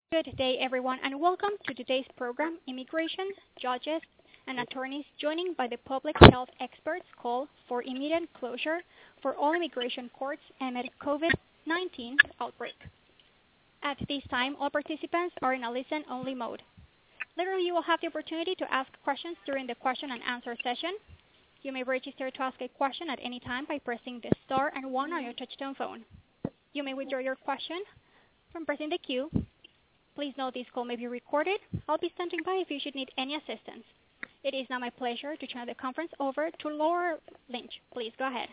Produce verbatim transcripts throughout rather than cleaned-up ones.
Good day, everyone, and welcome to today's program, Immigration, Judges, and Attorneys Joining by the Public Health Experts Call for Immediate Closure for All Immigration Courts amid COVID nineteen outbreak. At this time, all participants are in a listen-only mode. Later, you will have the opportunity to ask questions during the question and answer session. You may register to ask a question at any time by pressing the star and one on your touchtone phone. You may withdraw your question from pressing the queue. Please note this call may be recorded. I'll be standing by if you should need any assistance. It is now my pleasure to turn the conference over to Laura Lynch. Please go ahead.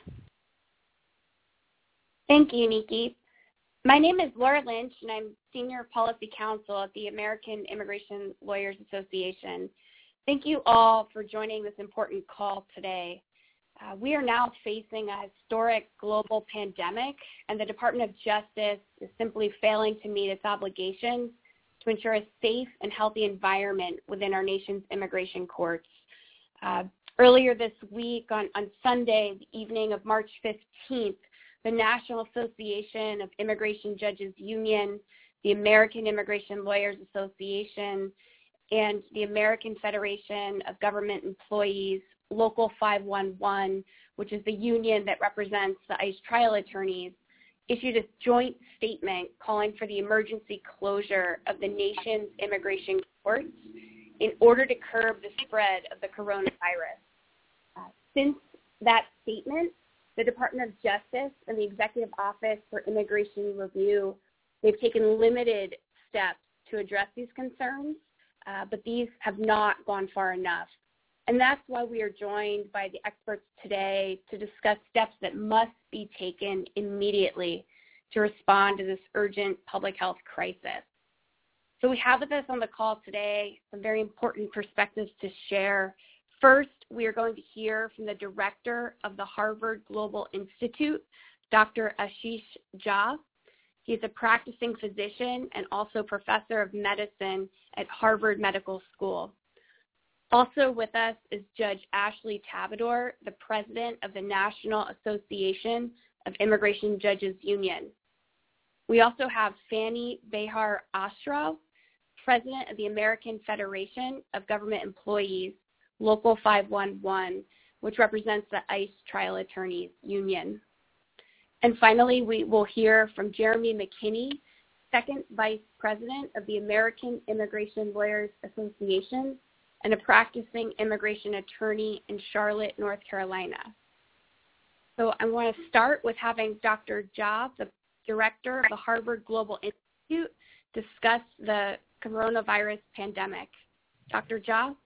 Thank you, Nikki. My name is Laura Lynch, and I'm Senior Policy Counsel at the American Immigration Lawyers Association. Thank you all for joining this important call today. Uh, we are now facing a historic global pandemic, and the Department of Justice is simply failing to meet its obligations to ensure a safe and healthy environment within our nation's immigration courts. Uh, earlier this week, on, on Sunday, the evening of March fifteenth, the National Association of Immigration Judges Union, the American Immigration Lawyers Association, and the American Federation of Government Employees, Local five one one, which is the union that represents the ICE trial attorneys, issued a joint statement calling for the emergency closure of the nation's immigration courts in order to curb the spread of the coronavirus. Uh, since that statement, the Department of Justice and the Executive Office for Immigration Review, they've taken limited steps to address these concerns, uh, but these have not gone far enough. And that's why we are joined by the experts today to discuss steps that must be taken immediately to respond to this urgent public health crisis. So we have with us on the call today some very important perspectives to share. First, we are going to hear from the director of the Harvard Global Institute, Doctor Ashish Jha. He is a practicing physician and also professor of medicine at Harvard Medical School. Also with us is Judge Ashley Tabador, the president of the National Association of Immigration Judges Union. We also have Fanny Behar Ashraf, president of the American Federation of Government Employees, Local five one one, which represents the ICE Trial Attorneys Union. And finally, we will hear from Jeremy McKinney, second vice president of the American Immigration Lawyers Association, and a practicing immigration attorney in Charlotte, North Carolina. So I want to start with having Doctor Jha, the director of the Harvard Global Institute, discuss the coronavirus pandemic. Doctor Jha?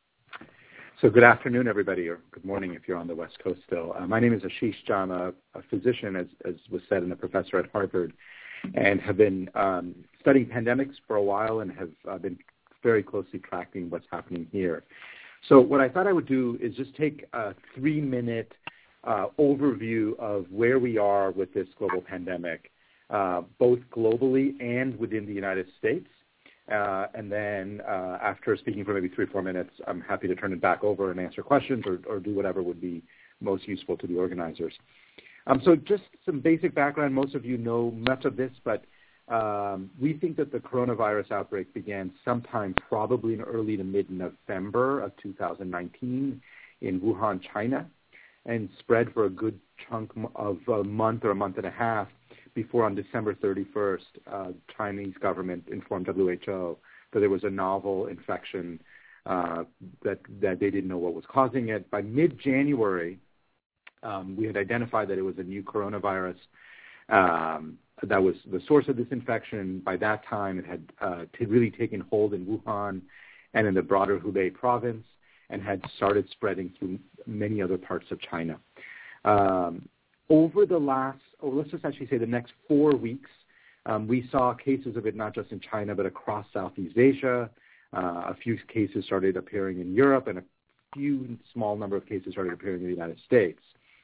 So good afternoon, everybody, or good morning if you're on the West Coast still. Uh, my name is Ashish Jha. I'm a, a physician, as, as was said, and a professor at Harvard, and have been um, studying pandemics for a while and have uh, been very closely tracking what's happening here. So what I thought I would do is just take a three-minute uh, overview of where we are with this global pandemic, uh, both globally and within the United States. Uh, and then uh, after speaking for maybe three or four minutes, I'm happy to turn it back over and answer questions or, or do whatever would be most useful to the organizers. Um, so just some basic background. Most of you know much of this, but Um, we think that the coronavirus outbreak began sometime probably in early to mid-November of two thousand nineteen in Wuhan, China, and spread for a good chunk of a month or a month and a half before on December thirty-first, uh, Chinese government informed W H O that there was a novel infection uh, that, that they didn't know what was causing it. By mid-January, um, we had identified that it was a new coronavirus. Um, That was the source of this infection. By that time, it had uh, t- really taken hold in Wuhan and in the broader Hubei province and had started spreading through many other parts of China. Um, over the last, or let's just actually say the next four weeks, um, we saw cases of it not just in China but across Southeast Asia. Uh, a few cases started appearing in Europe, and a few small number of cases started appearing in the United States.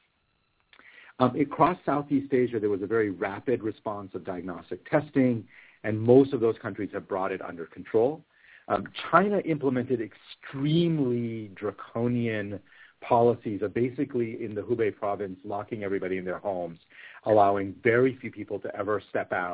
Um, across Southeast Asia, there was a very rapid response of diagnostic testing, and most of those countries have brought it under control. Um, China implemented extremely draconian policies of basically in the Hubei province locking everybody in their homes, allowing very few people to ever step out,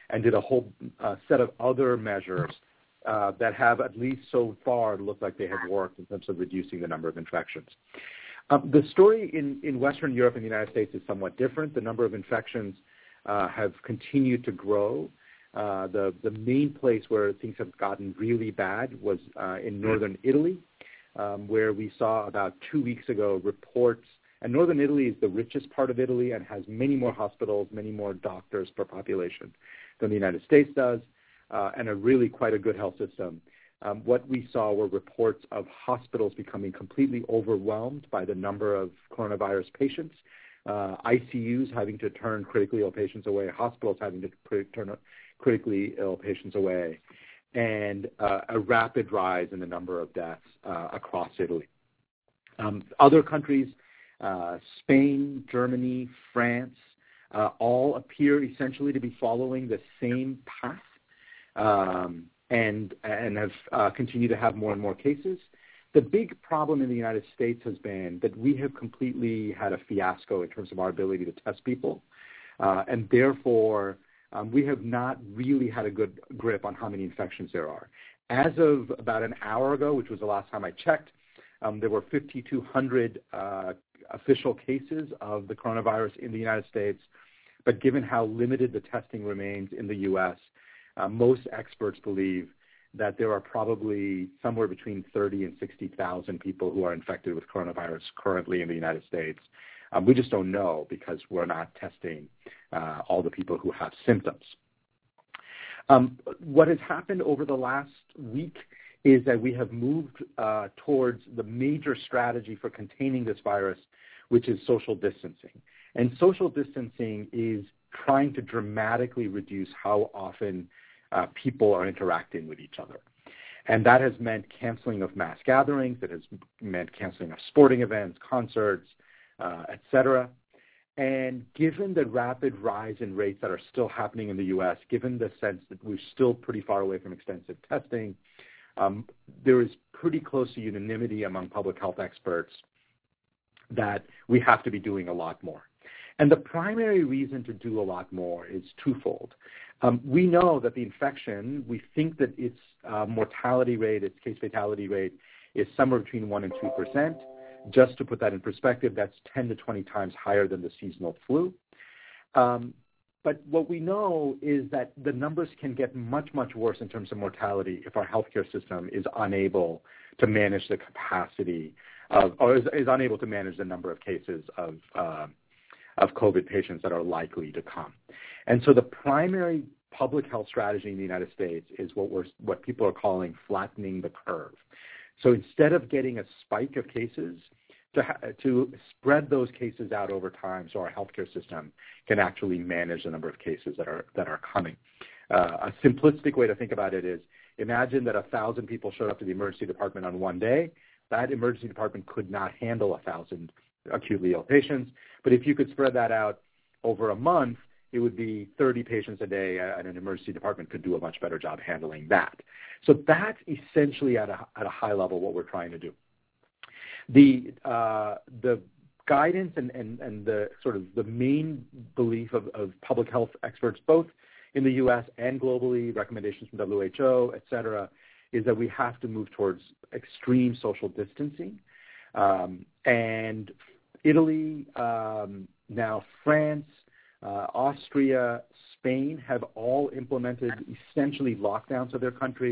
and did a whole uh, set of other measures uh, that have, at least so far, looked like they have worked in terms of reducing the number of infections. Um, the story in, in Western Europe and the United States is somewhat different. The number of infections uh, have continued to grow. Uh, the, the main place where things have gotten really bad was uh, in northern Italy, um, where we saw about two weeks ago reports. And northern Italy is the richest part of Italy and has many more hospitals, many more doctors per population than the United States does, uh, and a really quite a good health system. Um, what we saw were reports of hospitals becoming completely overwhelmed by the number of coronavirus patients, uh, I C Us having to turn critically ill patients away, hospitals having to pr- turn critically ill patients away, and uh, a rapid rise in the number of deaths uh, across Italy. Um, other countries, uh, Spain, Germany, France, uh, all appear essentially to be following the same path. Um, and and have uh, continued to have more and more cases. The big problem in the United States has been that we have completely had a fiasco in terms of our ability to test people, uh, and therefore um, we have not really had a good grip on how many infections there are. As of about an hour ago, which was the last time I checked, um, there were fifty-two hundred uh, official cases of the coronavirus in the United States, but given how limited the testing remains in the U S, Uh, most experts believe that there are probably somewhere between thirty and sixty thousand people who are infected with coronavirus currently in the United States. Um, we just don't know because we're not testing uh, all the people who have symptoms. Um, what has happened over the last week is that we have moved uh, towards the major strategy for containing this virus, which is social distancing. And social distancing is trying to dramatically reduce how often Uh, people are interacting with each other. And that has meant canceling of mass gatherings. It has meant canceling of sporting events, concerts, uh, et cetera. And given the rapid rise in rates that are still happening in the U S, given the sense that we're still pretty far away from extensive testing, um, there is pretty close to unanimity among public health experts that we have to be doing a lot more. And the primary reason to do a lot more is twofold. Um, we know that the infection, we think that its uh, mortality rate, its case fatality rate, is somewhere between one and two percent. Just to put that in perspective, that's ten to twenty times higher than the seasonal flu. Um, but what we know is that the numbers can get much, much worse in terms of mortality if our healthcare system is unable to manage the capacity of, or is, is unable to manage the number of cases of uh, of COVID patients that are likely to come. And so the primary public health strategy in the United States is what we're, what people are calling flattening the curve. So instead of getting a spike of cases, to, ha- to spread those cases out over time so our healthcare system can actually manage the number of cases that are, that are coming. Uh, a simplistic way to think about it is, imagine that a thousand people showed up to the emergency department on one day. That emergency department could not handle a thousand acutely ill patients. But if you could spread that out over a month, it would be thirty patients a day, and an emergency department could do a much better job handling that. So that's essentially at a, at a high level what we're trying to do. The, uh, the guidance and, and, and the sort of the main belief of, of public health experts, both in the U S and globally, recommendations from W H O, et cetera, is that we have to move towards extreme social distancing. Um, and Italy, um, now France, uh, Austria, Spain have all implemented essentially lockdowns of their country.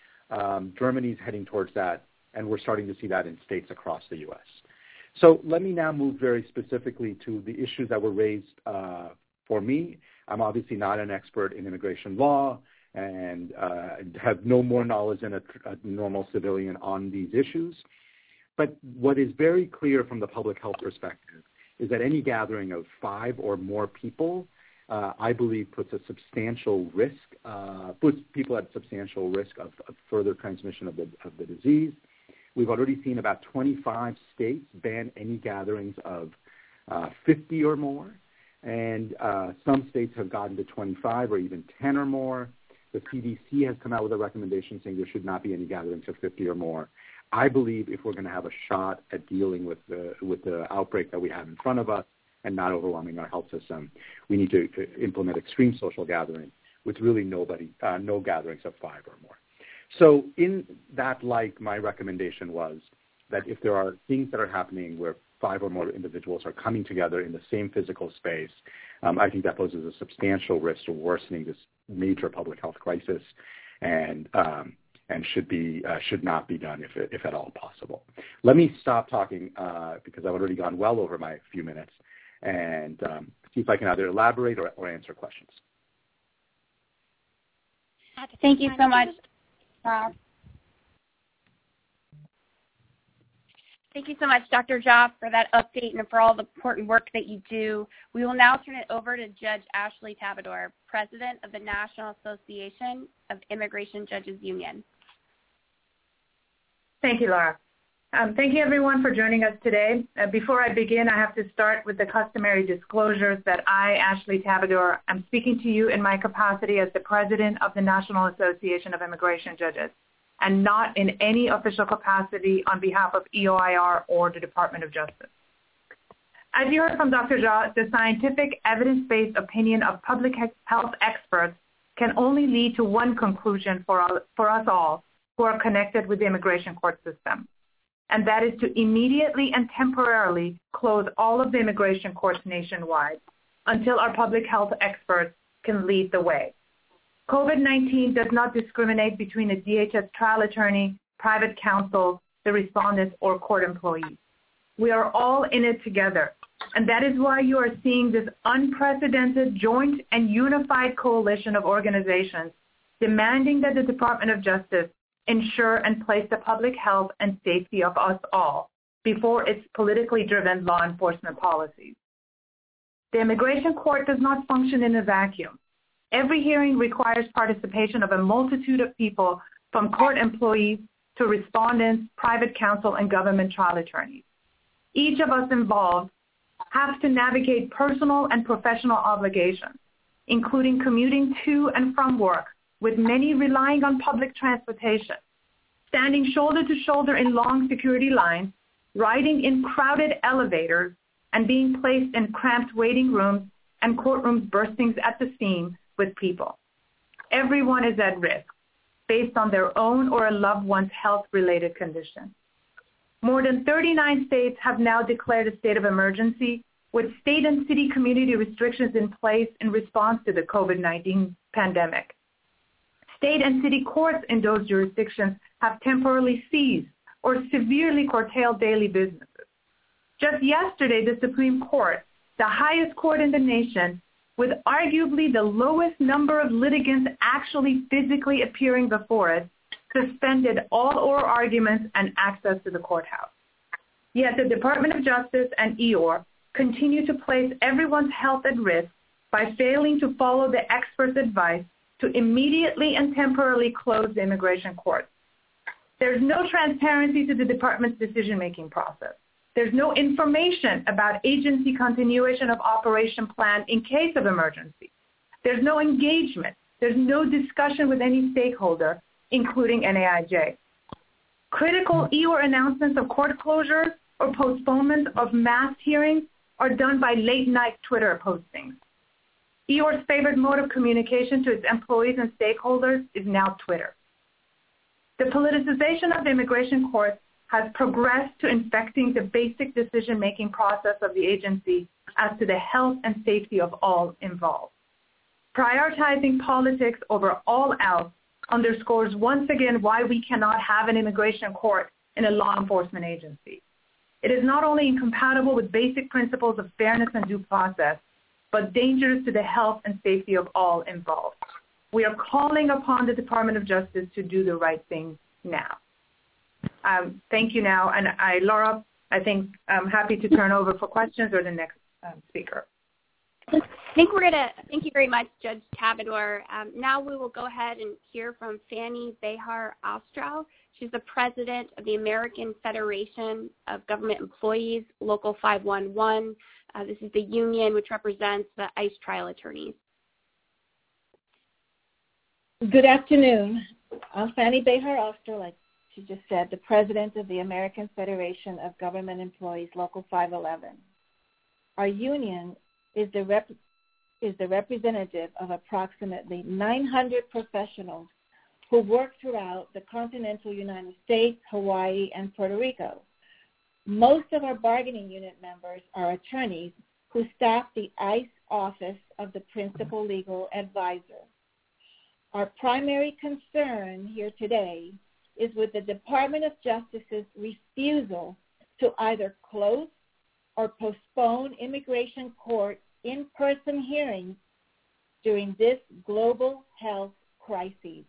Um, Germany's heading towards that, and we're starting to see that in states across the U S. So let me now move very specifically to the issues that were raised uh, for me. I'm obviously not an expert in immigration law and uh, have no more knowledge than a, a normal civilian on these issues. But what is very clear from the public health perspective is that any gathering of five or more people, uh, I believe, puts a substantial risk, uh, puts people at substantial risk of, of further transmission of the, of the disease. We've already seen about twenty-five states ban any gatherings of uh, fifty or more, and uh, some states have gotten to twenty-five or even ten or more. The C D C has come out with a recommendation saying there should not be any gatherings of fifty or more. I believe if we're going to have a shot at dealing with the with the outbreak that we have in front of us and not overwhelming our health system, we need to, to implement extreme social gathering. with really nobody, uh, no gatherings of five or more. So in that light, my recommendation was that if there are things that are happening where five or more individuals are coming together in the same physical space, um, I think that poses a substantial risk to worsening this major public health crisis, and um, and should be uh, should not be done if if at all possible. Let me stop talking uh, because I've already gone well over my few minutes, and um, see if I can either elaborate or, or answer questions. Thank you so much. Uh, Thank you so much, Doctor Jha, for that update and for all the important work that you do. We will now turn it over to Judge Ashley Tabador, President of the National Association of Immigration Judges Union. Thank you, Laura. Um, thank you, everyone, for joining us today. Uh, before I begin, I have to start with the customary disclosures that I, Ashley Tabador, am speaking to you in my capacity as the President of the National Association of Immigration Judges, and not in any official capacity on behalf of E O I R or the Department of Justice. As you heard from Doctor Jha, the scientific evidence-based opinion of public health experts can only lead to one conclusion for, all, for us all who are connected with the immigration court system, and that is to immediately and temporarily close all of the immigration courts nationwide until our public health experts can lead the way. COVID nineteen does not discriminate between a D H S trial attorney, private counsel, the respondents, or court employees. We are all in it together, and that is why you are seeing this unprecedented joint and unified coalition of organizations demanding that the Department of Justice ensure and place the public health and safety of us all before its politically driven law enforcement policies. The immigration court does not function in a vacuum. Every hearing requires participation of a multitude of people, from court employees to respondents, private counsel, and government trial attorneys. Each of us involved have to navigate personal and professional obligations, including commuting to and from work, with many relying on public transportation, standing shoulder to shoulder in long security lines, riding in crowded elevators, and being placed in cramped waiting rooms and courtrooms bursting at the seams with people. Everyone is at risk based on their own or a loved one's health-related condition. More than thirty-nine states have now declared a state of emergency, with state and city community restrictions in place in response to the COVID nineteen pandemic. State and city courts in those jurisdictions have temporarily seized or severely curtailed daily businesses. Just yesterday, the Supreme Court, the highest court in the nation, with arguably the lowest number of litigants actually physically appearing before it, suspended all oral arguments and access to the courthouse. Yet the Department of Justice and E O I R continue to place everyone's health at risk by failing to follow the experts' advice to immediately and temporarily close the immigration court. There's no transparency to the department's decision-making process. There's no information about agency continuation of operation plan in case of emergency. There's no engagement. There's no discussion with any stakeholder, including N A I J. Critical E O I R announcements of court closures or postponement of mass hearings are done by late-night Twitter postings. E O I R's favorite mode of communication to its employees and stakeholders is now Twitter. The politicization of the immigration courts has progressed to infecting the basic decision-making process of the agency as to the health and safety of all involved. Prioritizing politics over all else underscores once again why we cannot have an immigration court in a law enforcement agency. It is not only incompatible with basic principles of fairness and due process, but dangerous to the health and safety of all involved. We are calling upon the Department of Justice to do the right thing now. Um, thank you now. And I, Laura, I think I'm happy to turn over for questions or the next um, speaker. I think we're going to, thank you very much, Judge Tabador. Um, now we will go ahead and hear from Fanny Behar Ostrow. She's the president of the American Federation of Government Employees, Local five one one. Uh, this is the union which represents the ICE trial attorneys. Good afternoon. I'm Fanny Behar Ostrow, like she just said, the president of the American Federation of Government Employees, Local five eleven. Our union is the rep- is the representative of approximately nine hundred professionals who work throughout the continental United States, Hawaii, and Puerto Rico. Most of our bargaining unit members are attorneys who staff the ICE Office of the Principal Legal Advisor. Our primary concern here today is with the Department of Justice's refusal to either close or postpone immigration court in-person hearings during this global health crisis.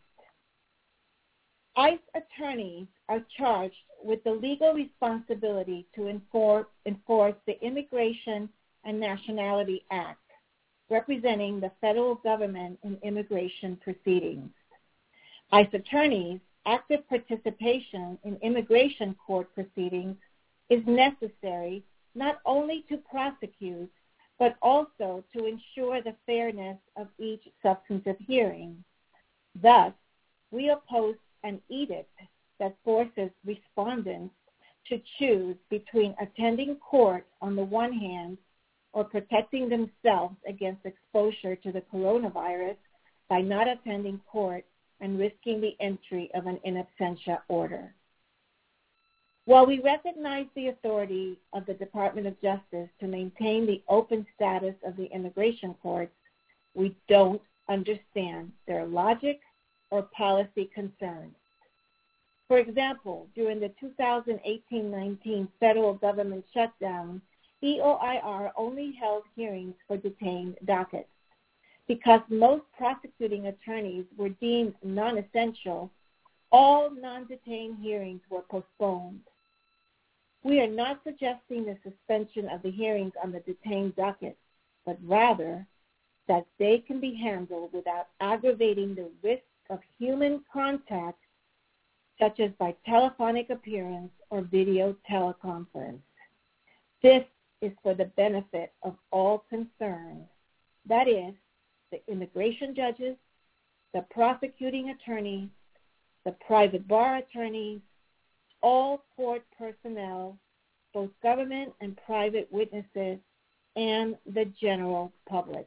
ICE attorneys are charged with the legal responsibility to enforce, enforce the Immigration and Nationality Act, representing the federal government in immigration proceedings. ICE attorneys' active participation in immigration court proceedings is necessary not only to prosecute, but also to ensure the fairness of each substantive hearing. Thus, we oppose an edict that forces respondents to choose between attending court on the one hand or protecting themselves against exposure to the coronavirus by not attending court and risking the entry of an in absentia order. While we recognize the authority of the Department of Justice to maintain the open status of the immigration courts, we don't understand their logic or policy concerns. For example, during the two thousand eighteen nineteen federal government shutdown, E O I R only held hearings for detained dockets. Because most prosecuting attorneys were deemed non-essential, all non-detained hearings were postponed. We are not suggesting the suspension of the hearings on the detained docket, but rather that they can be handled without aggravating the risk of human contact, such as by telephonic appearance or video teleconference. This is for the benefit of all concerned, that is, the immigration judges, the prosecuting attorneys, the private bar attorneys, all court personnel, both government and private witnesses, and the general public.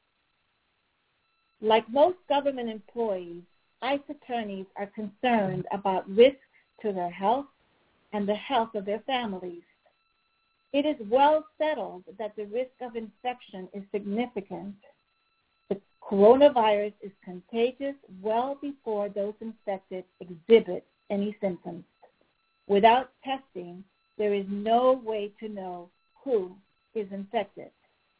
Like most government employees, ICE attorneys are concerned about risks to their health and the health of their families. It is well settled that the risk of infection is significant. The coronavirus is contagious well before those infected exhibit any symptoms. Without testing, there is no way to know who is infected.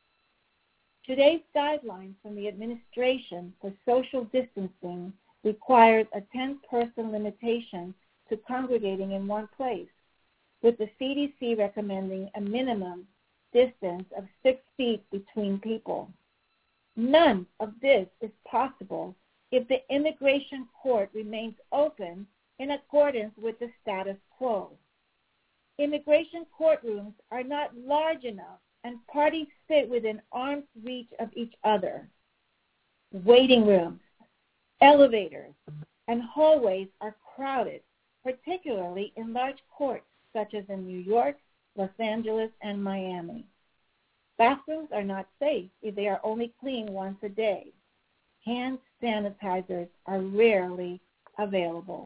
Today's guidelines from the administration for social distancing requires a ten-person limitation to congregating in one place, with the C D C recommending a minimum distance of six feet between people. None of this is possible if the immigration court remains open in accordance with the status quo. Immigration courtrooms are not large enough, and parties sit within arm's reach of each other. Waiting rooms, elevators, and hallways are crowded, particularly in large courts such as in New York, Los Angeles, and Miami. Bathrooms are not safe if they are only cleaned once a day. Hand sanitizers are rarely available.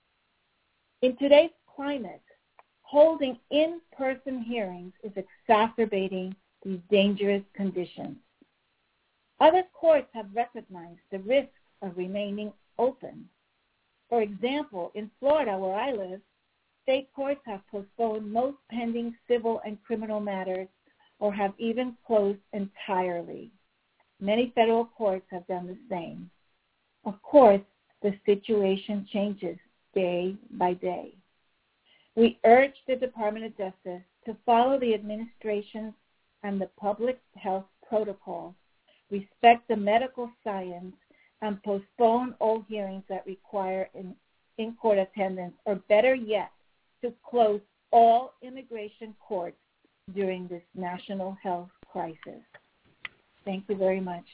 In today's climate, holding in-person hearings is exacerbating these dangerous conditions. Other courts have recognized the risks of remaining open. For example, in Florida, where I live, state courts have postponed most pending civil and criminal matters or have even closed entirely. Many federal courts have done the same. Of course, the situation changes day by day. We urge the Department of Justice to follow the administration's and the public health protocols, respect the medical science, and postpone all hearings that require in, in-court attendance, or better yet, to close all immigration courts during this national health crisis. Thank you very much.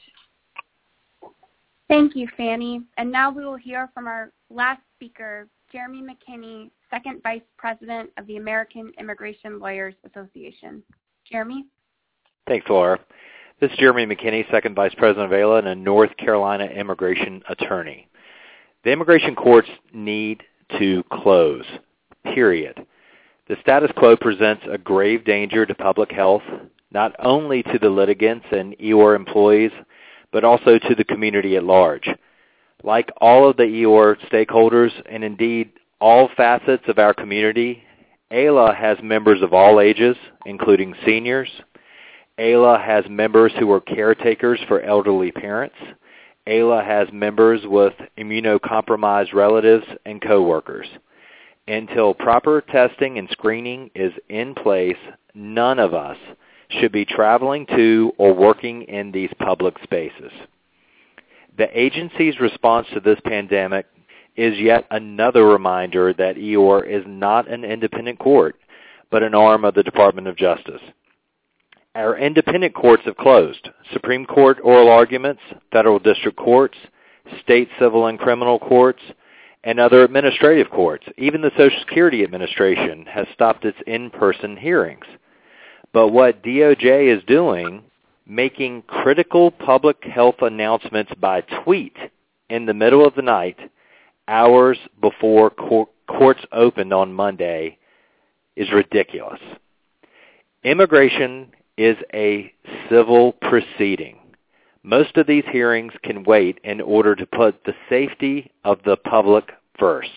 Thank you, Fanny. And now we will hear from our last speaker, Jeremy McKinney, Second Vice President of the American Immigration Lawyers Association. Jeremy? Thanks, Laura. This is Jeremy McKinney, Second Vice President of A L A and a North Carolina immigration attorney. The immigration courts need to close, period. The status quo presents a grave danger to public health, not only to the litigants and E O R employees, but also to the community at large. Like all of the E O R stakeholders, and indeed all facets of our community, A L A has members of all ages, including seniors. A L A has members who are caretakers for elderly parents. A L A has members with immunocompromised relatives and coworkers. Until proper testing and screening is in place, none of us should be traveling to or working in these public spaces. The agency's response to this pandemic is yet another reminder that E O R is not an independent court, but an arm of the Department of Justice. Our independent courts have closed. Supreme Court oral arguments, federal district courts, state civil and criminal courts, and other administrative courts. Even the Social Security Administration has stopped its in-person hearings. But what D O J is doing, making critical public health announcements by tweet in the middle of the night, hours before court, courts opened on Monday, is ridiculous. Immigration is a civil proceeding. Most of these hearings can wait in order to put the safety of the public first.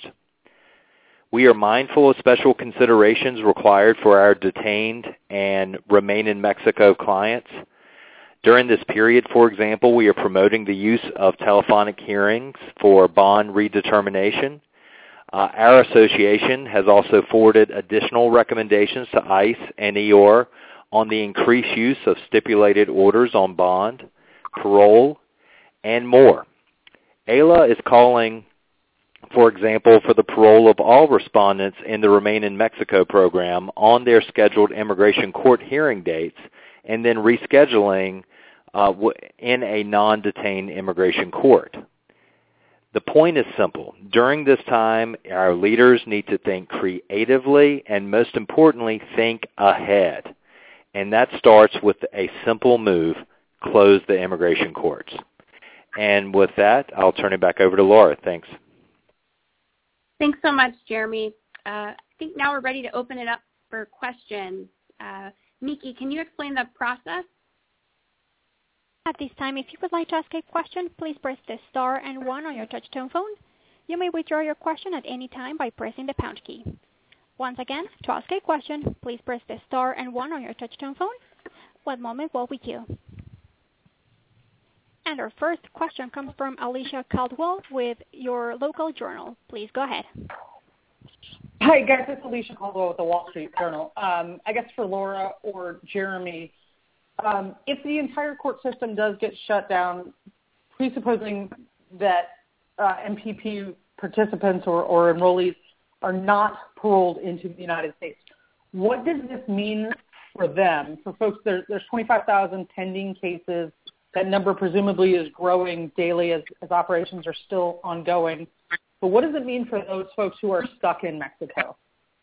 We are mindful of special considerations required for our detained and remain in Mexico clients. During this period, for example, we are promoting the use of telephonic hearings for bond redetermination. Uh, our association has also forwarded additional recommendations to ICE and E O R on the increased use of stipulated orders on bond, parole, and more. A L A is calling, for example, for the parole of all respondents in the Remain in Mexico program on their scheduled immigration court hearing dates and then rescheduling uh, in a non-detained immigration court. The point is simple. During this time, our leaders need to think creatively and, most importantly, think ahead. And that starts with a simple move: close the immigration courts. And with that, I'll turn it back over to Laura. Thanks. Thanks so much, Jeremy. Uh, I think now we're ready to open it up for questions. Uh, Miki, can you explain the process? At this time, if you would like to ask a question, please press the star and one on your touch-tone phone. You may withdraw your question at any time by pressing the pound key. Once again, to ask a question, please press the star and one on your touch-tone phone. One moment while we queue. And our first question comes from Alicia Caldwell with your local journal. Please go ahead. Hi, guys. It's Alicia Caldwell with the Wall Street Journal. Um, I guess for Laura or Jeremy, um, if the entire court system does get shut down, presupposing that uh, M P P participants or, or enrollees are not paroled into the United States, what does this mean for them? For folks, there, there's twenty-five thousand pending cases. That number presumably is growing daily as, as operations are still ongoing. But what does it mean for those folks who are stuck in Mexico?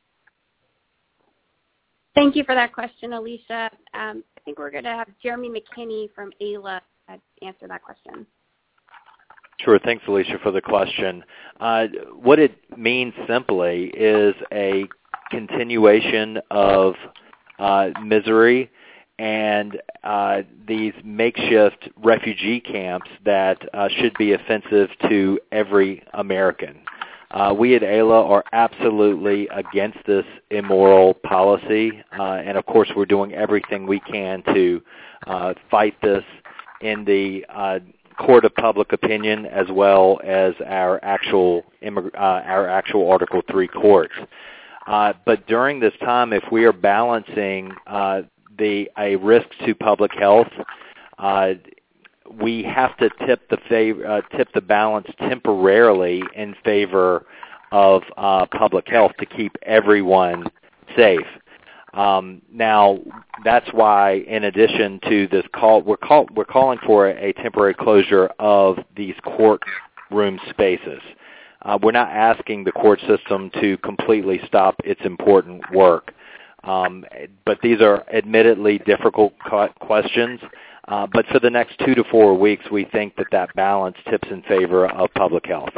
Thank you for that question, Alicia. Um, I think we're going to have Jeremy McKinney from A L A answer that question. Sure. Thanks, Alicia, for the question. Uh, what it means simply is a continuation of uh, misery and uh, these makeshift refugee camps that uh, should be offensive to every American. Uh, we at A L A are absolutely against this immoral policy, uh, and of course we're doing everything we can to uh, fight this in the uh, court of public opinion as well as our actual immig- uh, our actual Article three courts. Uh, but during this time, if we are balancing uh, the a risk to public health, uh, we have to tip the favor, uh, tip the balance temporarily in favor of uh, public health to keep everyone safe. Um, now, that's why, in addition to this call, we're, call, we're calling for a temporary closure of these courtroom spaces. Uh, we're not asking the court system to completely stop its important work. Um, but these are admittedly difficult questions. Uh, but for the next two to four weeks, we think that that balance tips in favor of public health.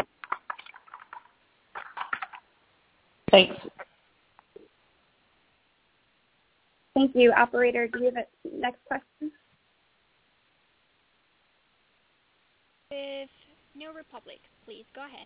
Thanks. Thank you. Operator, do you have a next question? With New Republic, please go ahead.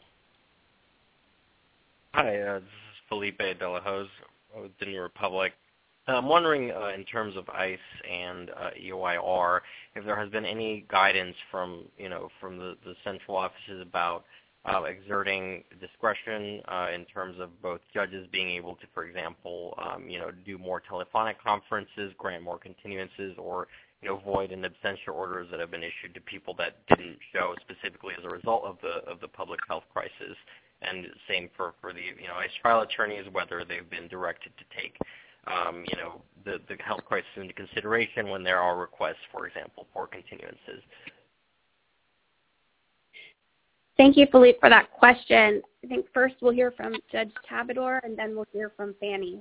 Hi, uh, this is Felipe De La Hoz with the New Republic. I'm wondering, uh, in terms of ICE and uh, E O I R, if there has been any guidance from, you know, from the, the central offices about uh, exerting discretion uh, in terms of both judges being able to, for example, um, you know, do more telephonic conferences, grant more continuances, or, you know, void and absentia orders that have been issued to people that didn't show specifically as a result of the of the public health crisis, and same for, for the, you know, ICE trial attorneys, whether they've been directed to take Um, you know, the, the health crisis into consideration when there are requests, for example, for continuances. Thank you, Philippe, for that question. I think first we'll hear from Judge Tabador, and then we'll hear from Fanny.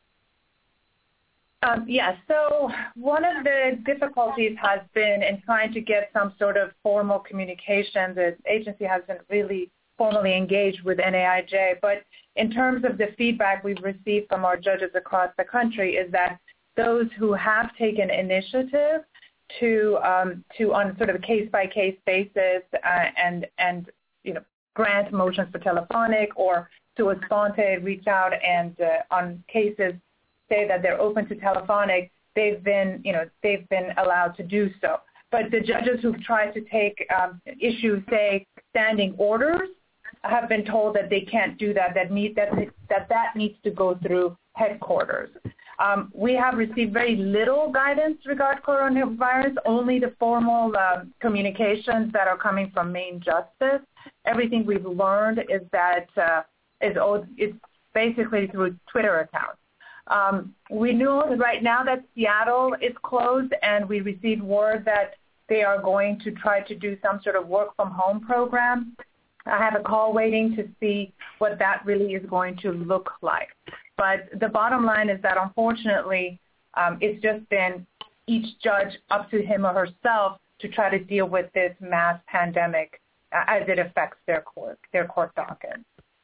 Um, yeah, so one of the difficulties has been in trying to get some sort of formal communication. The agency hasn't really formally engaged with N A I J, but in terms of the feedback we've received from our judges across the country is that those who have taken initiative to um, to on sort of a case-by-case basis uh, and and you know grant motions for telephonic or to a sponte reach out and uh, on cases say that they're open to telephonic, they've been you know they've been allowed to do so. But the judges who've tried to take um, issue, say, standing orders, have been told that they can't do that, that need that that, that needs to go through headquarters. Um, we have received very little guidance regarding coronavirus, only the formal uh, communications that are coming from Maine Justice. Everything we've learned is that uh, is it's basically through Twitter accounts. Um, we know right now that Seattle is closed, and we received word that they are going to try to do some sort of work from home program. I have a call waiting to see what that really is going to look like. But the bottom line is that, unfortunately, um, it's just been each judge up to him or herself to try to deal with this mass pandemic uh, as it affects their court, their court docket.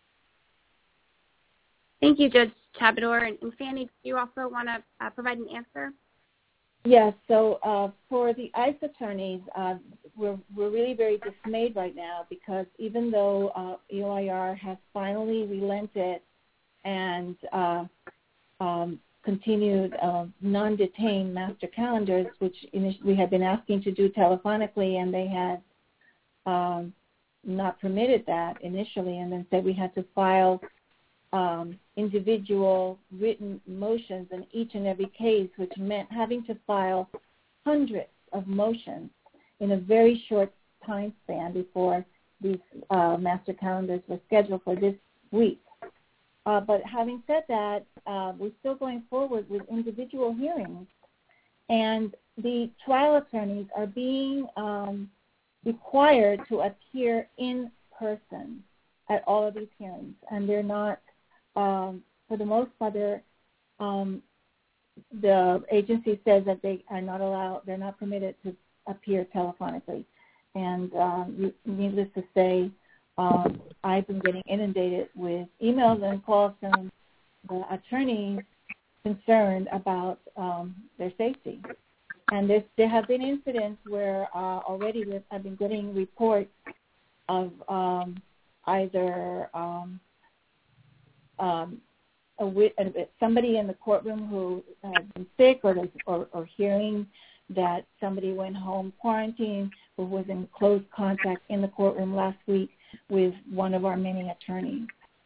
Thank you, Judge Tabador. And, and Fanny, do you also want to uh, provide an answer? Yes, so uh, for the ICE attorneys, uh, we're, we're really very dismayed right now because even though uh, E O I R has finally relented and uh, um, continued uh, non-detained master calendars, which we had been asking to do telephonically, and they had um, not permitted that initially, and then said we had to file Um, individual written motions in each and every case, which meant having to file hundreds of motions in a very short time span before these uh, master calendars were scheduled for this week. Uh, but having said that, uh, we're still going forward with individual hearings, and the trial attorneys are being um, required to appear in person at all of these hearings, and they're not Um, for the most part, um, the agency says that they are not allowed, they're not permitted to appear telephonically. And um, needless to say, um, I've been getting inundated with emails and calls from the attorneys concerned about um, their safety. And there, there have been incidents where uh, already I've been getting reports of um, either um, um, a, somebody in the courtroom who has been sick, or, or, or hearing that somebody went home quarantined who was in close contact in the courtroom last week with one of our many attorneys.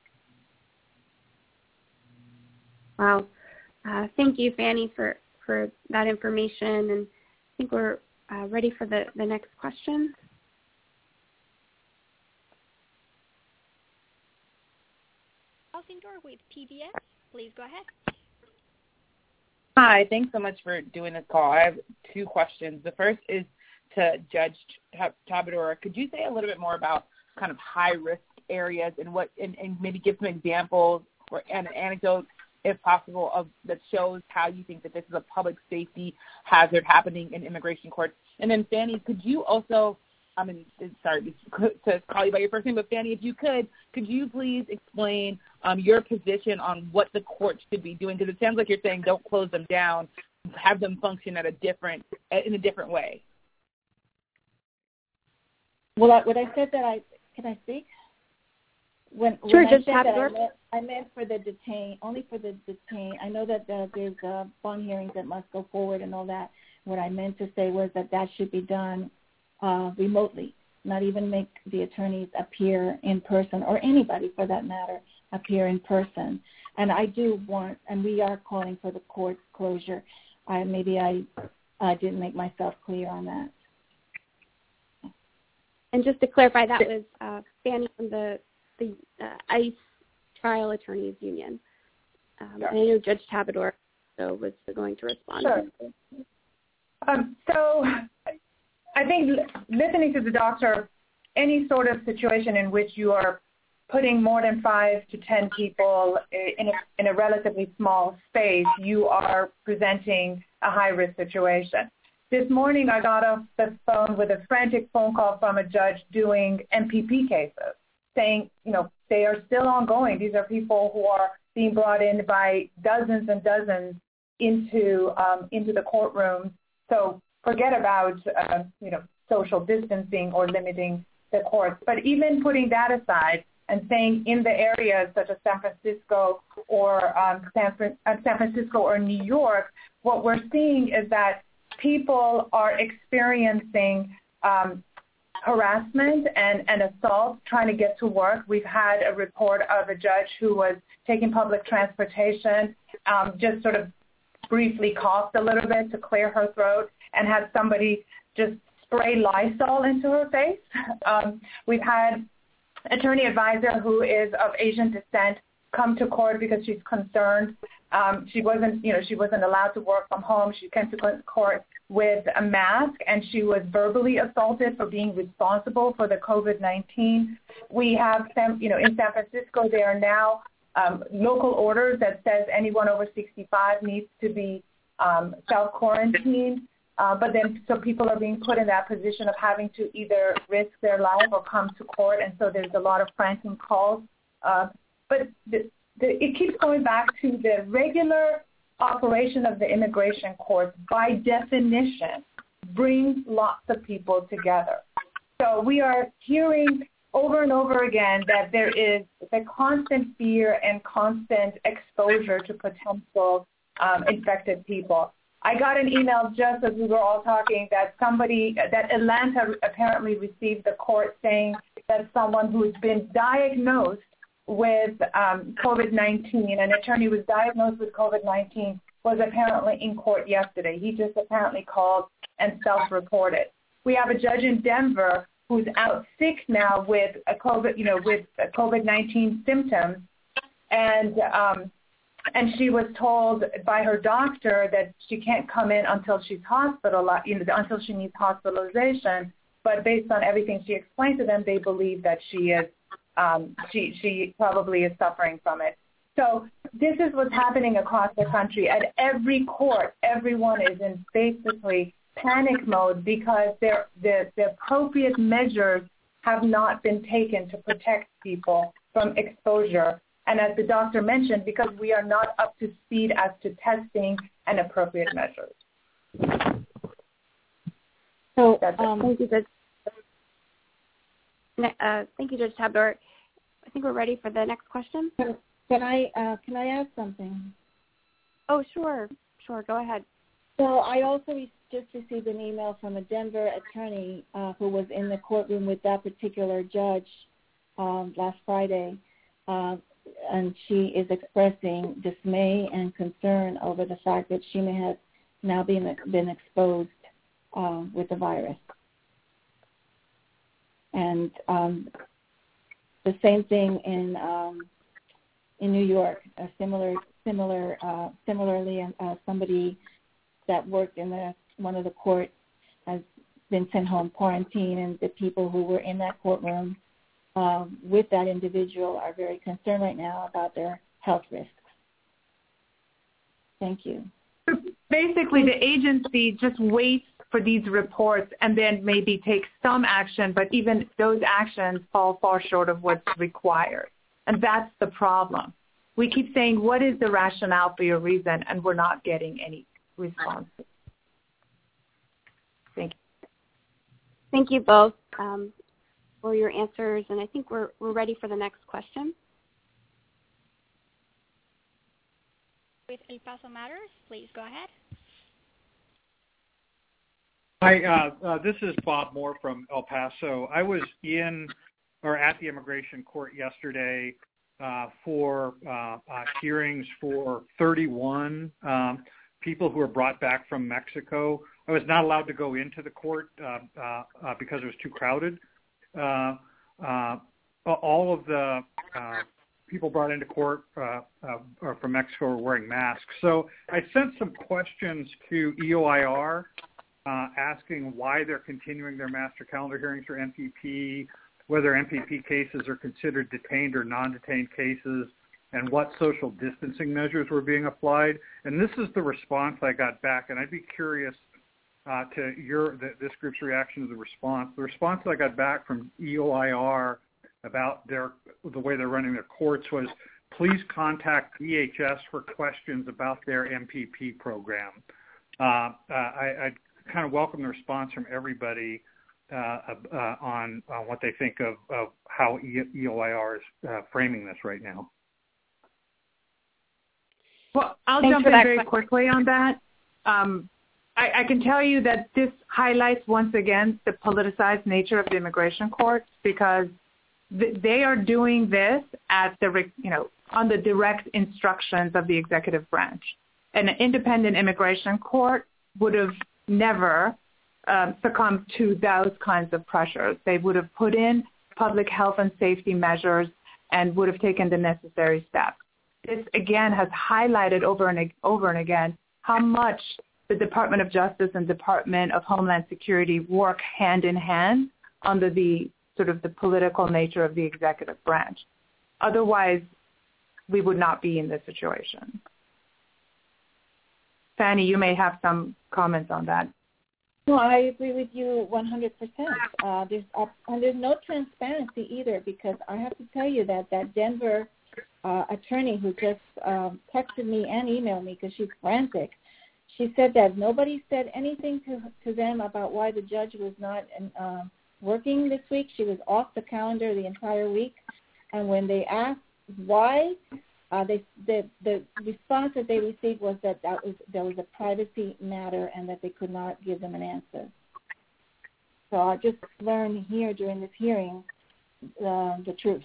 Wow. Uh, thank you, Fanny, for, for that information. And I think we're uh, ready for the, the next question. With P B S, please go ahead. Hi, thanks so much for doing this call. I have two questions. The first is to Judge Tabador. Could you say a little bit more about kind of high-risk areas and what, and, and maybe give some examples or an anecdote if possible, of that shows how you think that this is a public safety hazard happening in immigration courts. And then, Fanny, could you also, I mean, sorry to call you by your first name, but Fanny, if you could, could you please explain um, your position on what the court should be doing? Because it sounds like you're saying don't close them down, have them function at a different, in a different way. Well, I, when I said that, I can I speak? When, sure, when I just said have that, your... I meant, I meant for the detain, only for the detain. I know that uh, there's uh, bond hearings that must go forward and all that. What I meant to say was that that should be done uh, remotely, not even make the attorneys appear in person, or anybody for that matter appear in person. And I do want, and we are calling for the court closure. I, maybe I, I didn't make myself clear on that. And just to clarify, that was uh, Fanny from the, the uh, ICE Trial Attorneys Union. Um, yeah. And I know Judge Tabador so was going to respond. Sure. Um, so I think listening to the doctor, any sort of situation in which you are putting more than five to ten people in a, in a relatively small space, you are presenting a high-risk situation. This morning, I got off the phone with a frantic phone call from a judge doing M P P cases, saying, you know, they are still ongoing. These are people who are being brought in by dozens and dozens into um, into the courtroom. So forget about, uh, you know, social distancing or limiting the courts. But even putting that aside and saying in the areas such as San Francisco or um, San, San Francisco or New York, what we're seeing is that people are experiencing um, harassment and, and assault trying to get to work. We've had a report of a judge who was taking public transportation, um, just sort of briefly coughed a little bit to clear her throat and had somebody just spray Lysol into her face. Um, we've had attorney advisor who is of Asian descent come to court because she's concerned. Um, she wasn't, you know, she wasn't allowed to work from home. She came to court with a mask, and she was verbally assaulted for being responsible for the COVID nineteen. We have, you know, in San Francisco, there are now um, local orders that says anyone over sixty-five needs to be um, self-quarantined. Uh, but then, so people are being put in that position of having to either risk their life or come to court, and so there's a lot of frantic calls. Uh, but the, the, it keeps going back to the regular operation of the immigration courts, by definition, brings lots of people together. So we are hearing over and over again that there is the constant fear and constant exposure to potential um, infected people. I got an email just as we were all talking that somebody, that Atlanta apparently received the court saying that someone who's been diagnosed with um, COVID nineteen, an attorney was diagnosed with COVID nineteen, was apparently in court yesterday. He just apparently called and self-reported. We have a judge in Denver who's out sick now with a COVID, you know, with COVID nineteen symptoms, and um, and she was told by her doctor that she can't come in until she's hospitalized, you know, until she needs hospitalization. But based on everything she explained to them, they believe that she is, um, she she probably is suffering from it. So this is what's happening across the country. At every court, everyone is in basically panic mode because the the appropriate measures have not been taken to protect people from exposure. And as the doctor mentioned, because we are not up to speed as to testing and appropriate measures. So um, thank you, Judge. Uh, thank you, Judge Tabador. I think we're ready for the next question. Can I uh, can I ask something? Oh, sure, sure. Go ahead. So I also re- just received an email from a Denver attorney uh, who was in the courtroom with that particular judge um, last Friday, uh, and she is expressing dismay and concern over the fact that she may have now been been exposed uh, with the virus. And um, the same thing in um, in New York. A similar, similar, uh, similarly, uh, somebody that worked in the one of the courts has been sent home quarantine, and the people who were in that courtroom um, with that individual are very concerned right now about their health risks. Thank you. Basically, the agency just waits for these reports and then maybe takes some action, but even those actions fall far short of what's required. And that's the problem. We keep saying, what is the rationale for your reason? And we're not getting any response. Thank you. Thank you both um, for your answers. And I think we're, we're ready for the next question. With El Paso Matters, please go ahead. Hi, uh, uh, this is Bob Moore from El Paso. I was in or at the immigration court yesterday uh, for uh, uh, hearings for thirty-one um, people who were brought back from Mexico. I was not allowed to go into the court uh, uh, uh, because it was too crowded. Uh, uh, all of the uh, people brought into court uh, uh, from Mexico were wearing masks. So I sent some questions to E O I R uh, asking why they're continuing their master calendar hearings for M P P, whether M P P cases are considered detained or non-detained cases, and what social distancing measures were being applied. And this is the response I got back, and I'd be curious uh, to your the, this group's reaction to the response. The response I got back from E O I R about their the way they're running their courts was, please contact D H S for questions about their M P P program. Uh, uh, I, I kind of welcome the response from everybody uh, uh, on, on what they think of, of how E O I R is uh, framing this right now. Well, I'll Thanks jump in that very question. quickly on that. Um, I, I can tell you that this highlights once again the politicized nature of the immigration courts, because th- they are doing this at the, you know, on the direct instructions of the executive branch. An independent immigration court would have never um, succumbed to those kinds of pressures. They would have put in public health and safety measures and would have taken the necessary steps. This, again, has highlighted over and over and again how much the Department of Justice and Department of Homeland Security work hand in hand under the sort of the political nature of the executive branch. Otherwise, we would not be in this situation. Fanny, you may have some comments on that. No, I agree with you one hundred percent. Uh, there's uh, and there's no transparency either, because I have to tell you that that Denver uh, attorney who just um, texted me and emailed me because she's frantic, she said that nobody said anything to to them about why the judge was not uh, working this week. She was off the calendar the entire week, and when they asked why, Uh, they, the, the response that they received was that, that was, there was a privacy matter and that they could not give them an answer. So I just learned here during this hearing uh, the truth.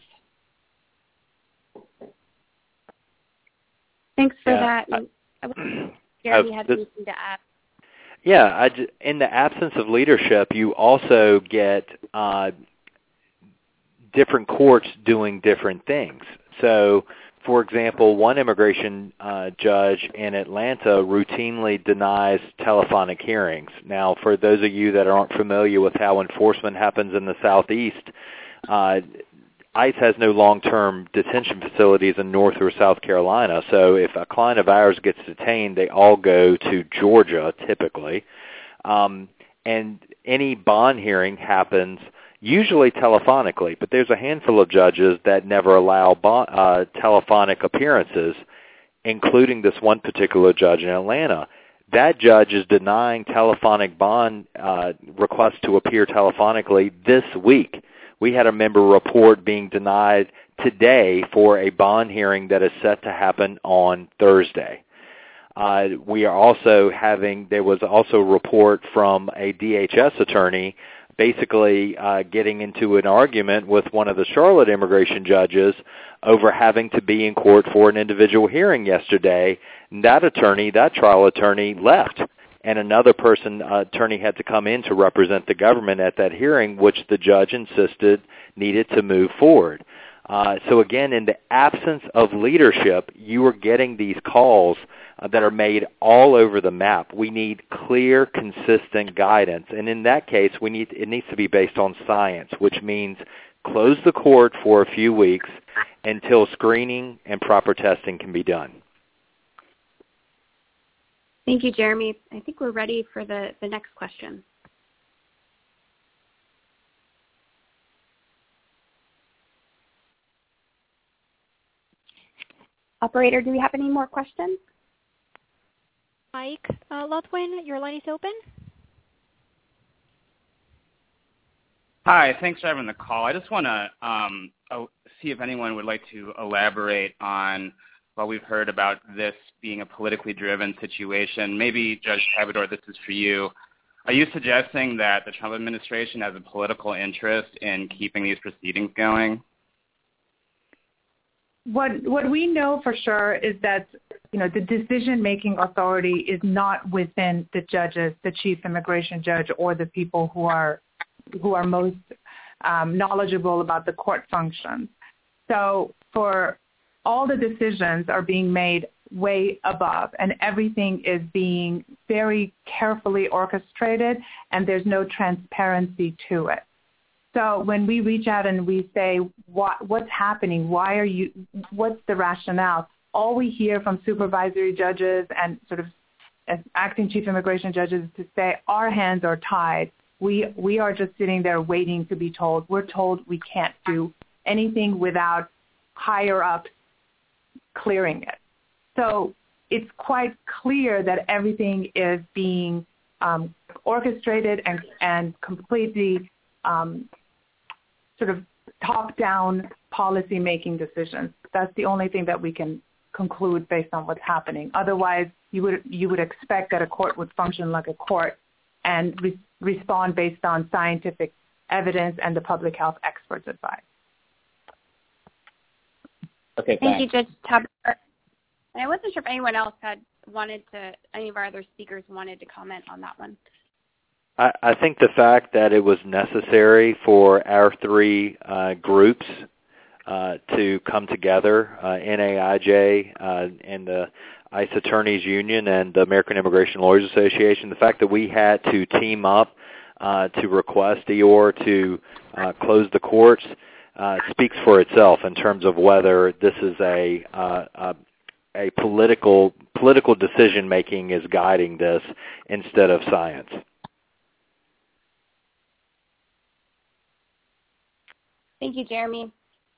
Thanks for Yeah, that. I, Jeremy I, had this, something to add. Yeah, I j- in the absence of leadership, you also get uh, different courts doing different things. So, for example, one immigration uh, judge in Atlanta routinely denies telephonic hearings. Now, for those of you that aren't familiar with how enforcement happens in the Southeast, uh, ICE has no long-term detention facilities in North or South Carolina. So if a client of ours gets detained, they all go to Georgia, typically. Um, and any bond hearing happens usually telephonically, but there's a handful of judges that never allow bond, uh, telephonic appearances, including this one particular judge in Atlanta. That judge is denying telephonic bond uh, requests to appear telephonically this week. We had a member report being denied today for a bond hearing that is set to happen on Thursday. Uh, we are also having, there was also a report from a D H S attorney basically uh, getting into an argument with one of the Charlotte immigration judges over having to be in court for an individual hearing yesterday. And that attorney, that trial attorney, left, and another person, uh, attorney, had to come in to represent the government at that hearing, which the judge insisted needed to move forward. Uh, so again, in the absence of leadership, you are getting these calls uh, that are made all over the map. We need clear, consistent guidance, and in that case, we need it needs to be based on science, which means close the court for a few weeks until screening and proper testing can be done. Thank you, Jeremy. I think we're ready for the, the next question. Operator, do we have any more questions? Mike uh, Lotwin, your line is open. Hi, thanks for having the call. I just want to um, see if anyone would like to elaborate on what we've heard about this being a politically driven situation. Maybe, Judge Tabador, this is for you. Are you suggesting that the Trump administration has a political interest in keeping these proceedings going? What what we know for sure is that, you know, the decision-making authority is not within the judges, the chief immigration judge, or the people who are who are most um, knowledgeable about the court functions. So for all the decisions are being made way above, and everything is being very carefully orchestrated, and there's no transparency to it. So when we reach out and we say, what, what's happening? Why are you, what's the rationale? All we hear from supervisory judges and sort of as acting chief immigration judges is to say, our hands are tied. We, we are just sitting there waiting to be told. We're told we can't do anything without higher ups clearing it. So it's quite clear that everything is being um, orchestrated and, and completely um, sort of top-down policy-making decisions. That's the only thing that we can conclude based on what's happening. Otherwise, you would you would expect that a court would function like a court and re- respond based on scientific evidence and the public health experts' advice. Okay, Thank thanks. you, Judge Tabor. And I wasn't sure if anyone else had wanted to, any of our other speakers wanted to comment on that one. I, I think the fact that it was necessary for our three uh, groups uh, to come together, uh, N A I J uh, and the ICE Attorneys Union and the American Immigration Lawyers Association, the fact that we had to team up uh, to request E O R to uh, close the courts uh, speaks for itself in terms of whether this is a uh, a, a political political decision making is guiding this instead of science. Thank you, Jeremy.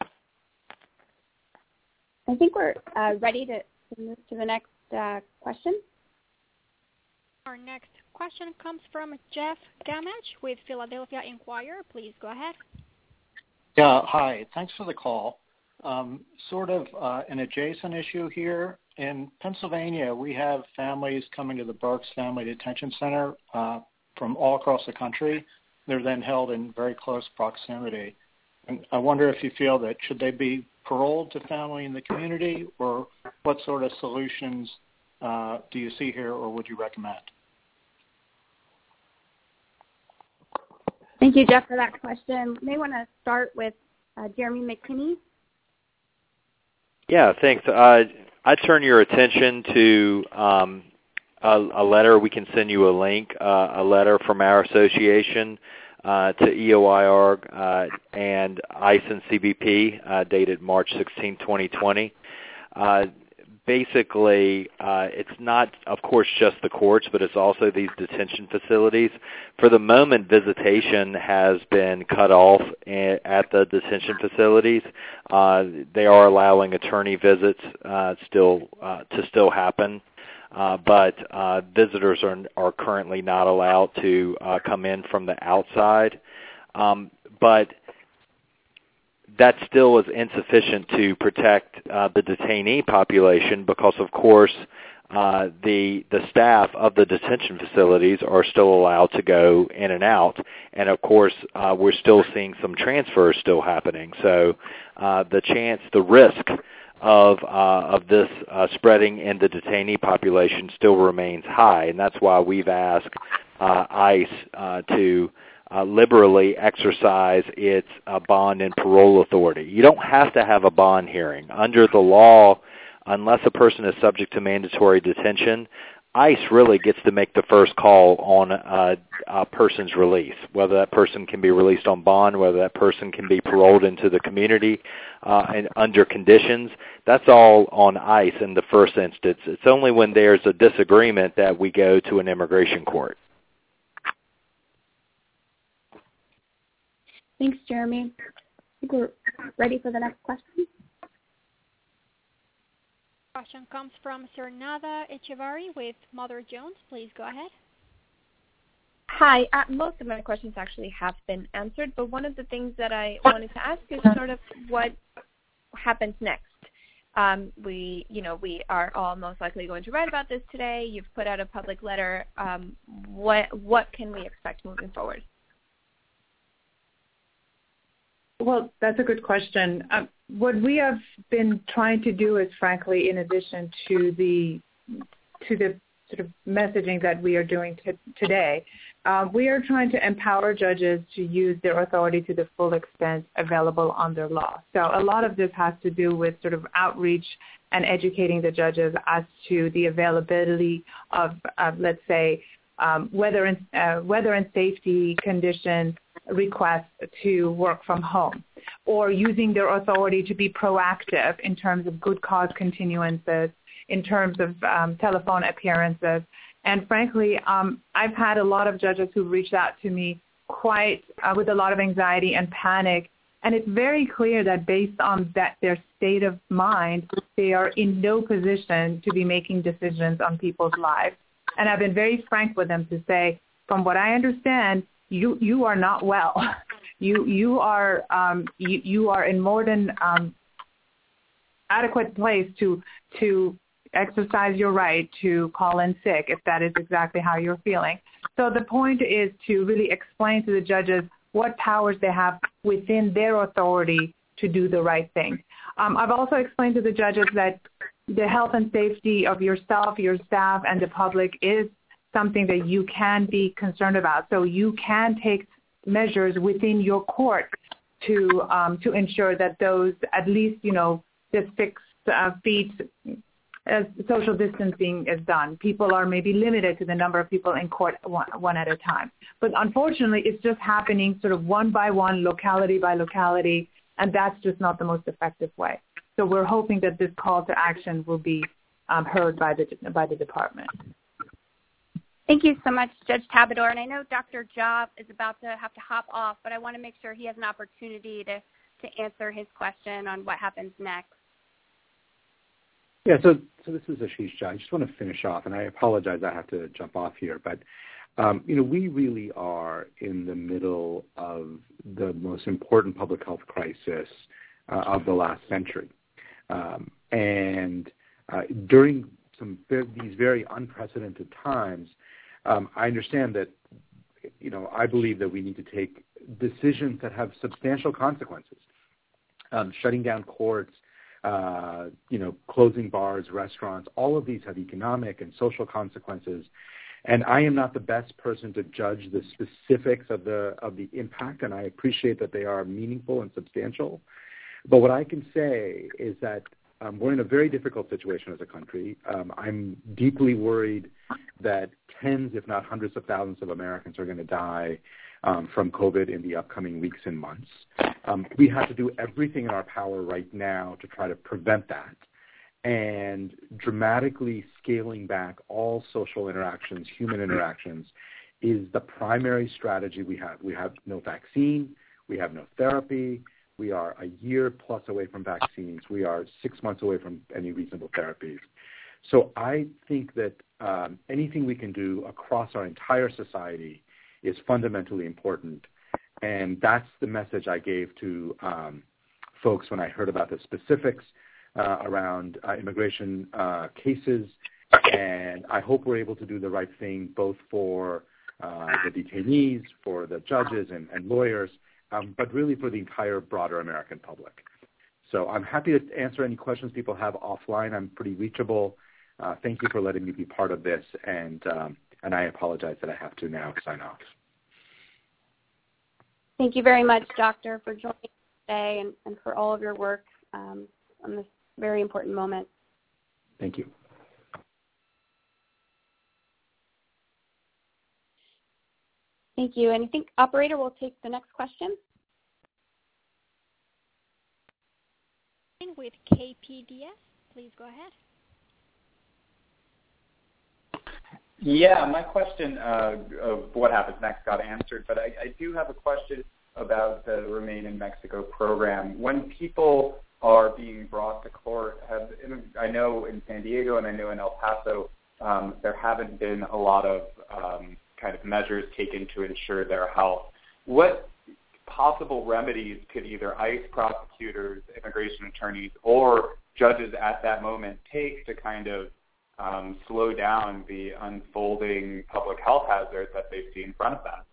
I think we're uh, ready to move to the next uh, question. Our next question comes from Jeff Gamage with Philadelphia Inquirer. Please go ahead. Yeah, hi. Thanks for the call. Um, sort of uh, an adjacent issue here. In Pennsylvania, we have families coming to the Berks Family Detention Center uh, from all across the country. They're then held in very close proximity. And I wonder if you feel that should they be paroled to family in the community, or what sort of solutions uh, do you see here, or would you recommend? Thank you, Jeff, for that question. You may want to start with uh, Jeremy McKinney. Yeah, thanks. Uh, I turn your attention to um, a, a letter. We can send you a link, uh, a letter from our association uh, to E O I org uh, and ICE and C B P uh, dated March sixteenth, twenty twenty. Uh, basically, uh, it's not, of course, just the courts, but it's also these detention facilities. For the moment, visitation has been cut off at the detention facilities. Uh, they are allowing attorney visits uh, still uh, to still happen. Uh, but uh, visitors are, are currently not allowed to uh, come in from the outside. Um, but that still is insufficient to protect uh, the detainee population because, of course, uh, the the staff of the detention facilities are still allowed to go in and out. And, of course, uh, we're still seeing some transfers still happening. So uh, the chance, the risk of uh, of this uh, spreading in the detainee population still remains high, and that's why we've asked uh, ICE uh, to uh, liberally exercise its uh, bond and parole authority. You don't have to have a bond hearing. Under the law, unless a person is subject to mandatory detention, ICE really gets to make the first call on a, a person's release, whether that person can be released on bond, whether that person can be paroled into the community uh, and under conditions. That's all on ICE in the first instance. It's only when there's a disagreement that we go to an immigration court. Thanks, Jeremy. I think we're ready for the next question. Question comes from Sernada Echevarri with Mother Jones. Please go ahead. Hi. Uh, most of my questions actually have been answered, but one of the things that I wanted to ask is sort of what happens next. Um, we, you know, we are all most likely going to write about this today. You've put out a public letter. Um, what what can we expect moving forward? Well, that's a good question. Um, what we have been trying to do is, frankly, in addition to the to the sort of messaging that we are doing t- today, um, we are trying to empower judges to use their authority to the full extent available under law. So a lot of this has to do with sort of outreach and educating the judges as to the availability of, of let's say, um, weather and uh, weather and safety conditions requests to work from home, or using their authority to be proactive in terms of good cause continuances, in terms of um, telephone appearances. And frankly, um, I've had a lot of judges who reached out to me quite uh, with a lot of anxiety and panic. And it's very clear that based on that their state of mind, they are in no position to be making decisions on people's lives. And I've been very frank with them to say, from what I understand, you you are not well. You you are um, you, you are in more than um, adequate place to to exercise your right to call in sick if that is exactly how you're feeling. So the point is to really explain to the judges what powers they have within their authority to do the right thing. Um, I've also explained to the judges that the health and safety of yourself, your staff, and the public is something that you can be concerned about. So you can take measures within your court to um, to ensure that those at least, you know, the six uh, feet as social distancing is done. People are maybe limited to the number of people in court one, one at a time. But unfortunately, it's just happening sort of one by one, locality by locality, and that's just not the most effective way. So we're hoping that this call to action will be um, heard by the by the department. Thank you so much, Judge Tabador. And I know Doctor Job is about to have to hop off, but I want to make sure he has an opportunity to, to answer his question on what happens next. Yeah, so so this is Ashish Jha. I just want to finish off, and I apologize I have to jump off here, but um, you know, we really are in the middle of the most important public health crisis uh, of the last century, um, and uh, during some these very unprecedented times, um, I understand that you know I believe that we need to take decisions that have substantial consequences. Um, shutting down courts. Uh, you know, closing bars, restaurants, all of these have economic and social consequences. And I am not the best person to judge the specifics of the of the impact, and I appreciate that they are meaningful and substantial. But what I can say is that um, we're in a very difficult situation as a country. Um, I'm deeply worried that tens, if not hundreds of thousands of Americans are going to die Um, from COVID in the upcoming weeks and months. Um, we have to do everything in our power right now to try to prevent that. And dramatically scaling back all social interactions, human interactions, is the primary strategy we have. We have no vaccine. We have no therapy. We are a year plus away from vaccines. We are six months away from any reasonable therapies. So I think that um, anything we can do across our entire society is fundamentally important. And that's the message I gave to um, folks when I heard about the specifics uh, around uh, immigration uh, cases. And I hope we're able to do the right thing both for uh, the detainees, for the judges and, and lawyers, um, but really for the entire broader American public. So I'm happy to answer any questions people have offline. I'm pretty reachable. Uh, thank you for letting me be part of this. And um, And I apologize that I have to now sign off. Thank you very much, Doctor, for joining us today and, and for all of your work um, on this very important moment. Thank you. Thank you. And I think, operator, will take the next question. With K P D S, please go ahead. Yeah, my question uh, of what happens next got answered, but I, I do have a question about the Remain in Mexico program. When people are being brought to court, have, I know in San Diego and I know in El Paso, um, there haven't been a lot of um, kind of measures taken to ensure their health. What possible remedies could either ICE prosecutors, immigration attorneys, or judges at that moment take to kind of um, slow down the unfolding public health hazard that they see in front of them?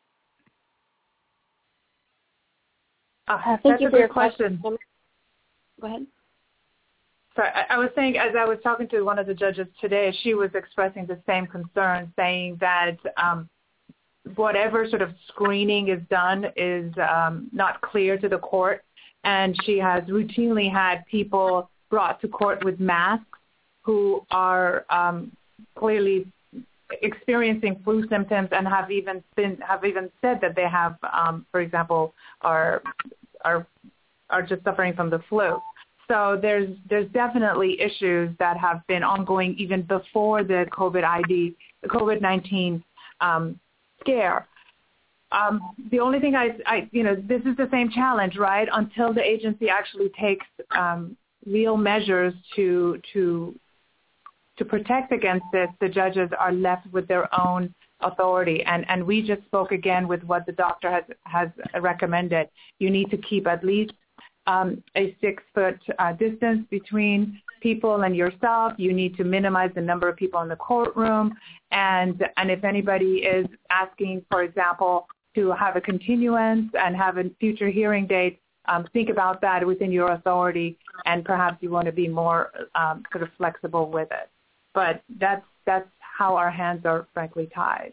Uh, Thank you for your question. question. Go ahead. Sorry, I, I was saying, as I was talking to one of the judges today, she was expressing the same concern, saying that um, whatever sort of screening is done is um, not clear to the court, and she has routinely had people brought to court with masks who are um, clearly experiencing flu symptoms and have even been have even said that they have, um, for example, are are are just suffering from the flu. So there's there's definitely issues that have been ongoing even before the COVID I D, the COVID nineteen um, scare. Um, the only thing I, I, you know, this is the same challenge, right? Until the agency actually takes um, real measures to to to protect against this, the judges are left with their own authority. And, and we just spoke again with what the doctor has, has recommended. You need to keep at least um, a six-foot uh, distance between people and yourself. You need to minimize the number of people in the courtroom. And, and if anybody is asking, for example, to have a continuance and have a future hearing date, um, think about that within your authority, and perhaps you want to be more um, sort of flexible with it. But that's that's how our hands are frankly tied.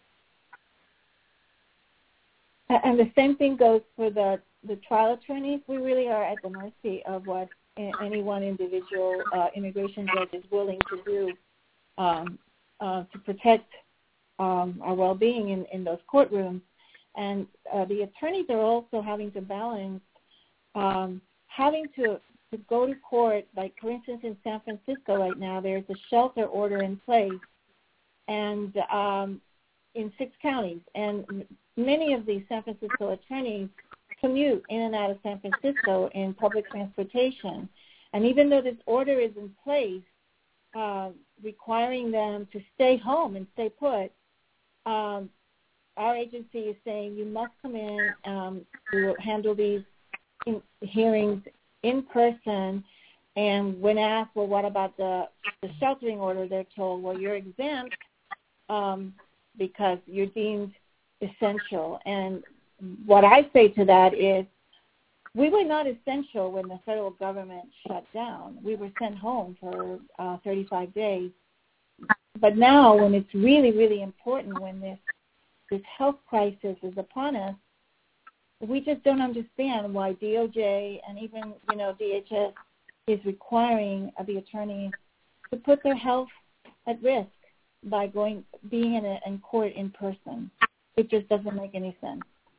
And the same thing goes for the, the trial attorneys. We really are at the mercy of what any one individual uh, immigration judge is willing to do um, uh, to protect um, our well-being in, in those courtrooms. And uh, the attorneys are also having to balance um, having to to go to court, like for instance in San Francisco right now, there's a shelter order in place, and um, in six counties, and many of these San Francisco attorneys commute in and out of San Francisco in public transportation, and even though this order is in place, uh, requiring them to stay home and stay put, um, our agency is saying you must come in um, to handle these in hearings in person, and when asked, well, what about the, the sheltering order, they're told, well, you're exempt um, because you're deemed essential. And what I say to that is, we were not essential when the federal government shut down. We were sent home for uh, thirty-five days. But now, when it's really, really important, when this this health crisis is upon us, we just don't understand why D O J and even, you know, D H S is requiring uh, the attorneys to put their health at risk by going, being in, a, in court in person. It just doesn't make any sense.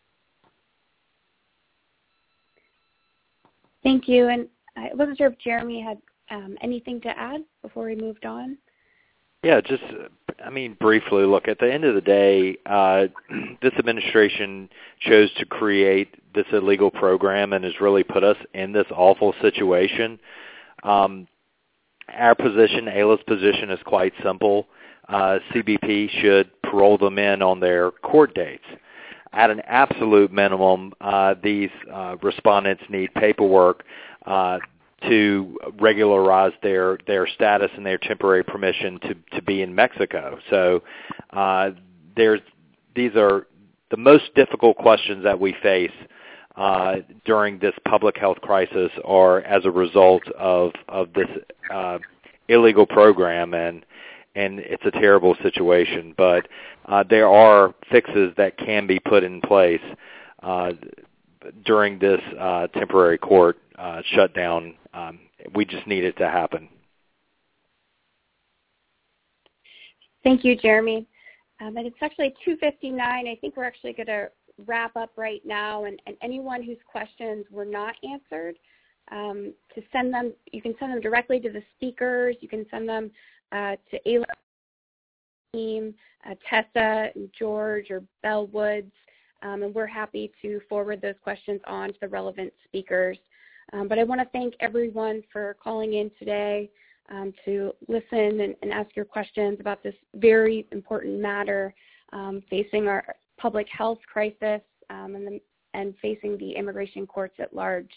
Thank you. And I wasn't sure if Jeremy had um, anything to add before we moved on. Yeah, just, I mean, briefly, look, at the end of the day, uh, this administration chose to create this illegal program and has really put us in this awful situation. Um, our position, AILA's position, is quite simple. Uh, C B P should parole them in on their court dates. At an absolute minimum, uh, these uh, respondents need paperwork uh, to regularize their, their status and their temporary permission to, to be in Mexico. So uh, there's, these are the most difficult questions that we face uh, during this public health crisis are as a result of, of this uh, illegal program, and and it's a terrible situation. But uh, there are fixes that can be put in place uh, during this uh, temporary court uh, shutdown. Um, we just need it to happen. Thank you, Jeremy. Um, and it's actually two fifty-nine. I think we're actually going to wrap up right now. And, and anyone whose questions were not answered, um, to send them, you can send them directly to the speakers. You can send them uh, to Ayla's team, uh, Tessa, and George, or Belle Woods. Um, and we're happy to forward those questions on to the relevant speakers. Um, but I want to thank everyone for calling in today um, to listen and, and ask your questions about this very important matter um, facing our public health crisis um, and, the, and facing the immigration courts at large.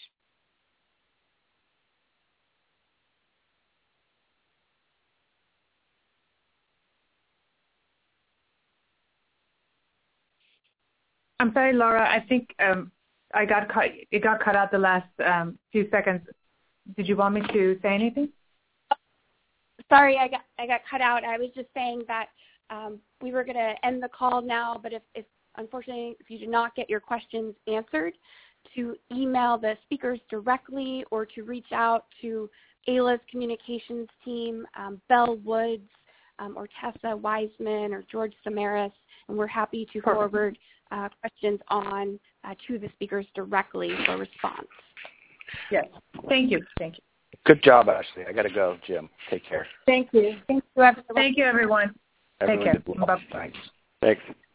I'm sorry, Laura. I think um, I got cut. It got cut out the last um, few seconds. Did you want me to say anything? Sorry, I got I got cut out. I was just saying that um, we were going to end the call now, but if, if unfortunately if you did not get your questions answered, to email the speakers directly or to reach out to Ayla's communications team, um, Belle Woods, um, or Tessa Wiseman or George Samaras, and we're happy to Perfect. forward uh, questions on uh, to the speakers directly for response. Yes. Thank you. Thank you. Good job, Ashley. I got to go, Jim. Take care. Thank you. Thank you, everyone. Thank you, everyone. Everyone Take care. Bye. Thanks. Thanks.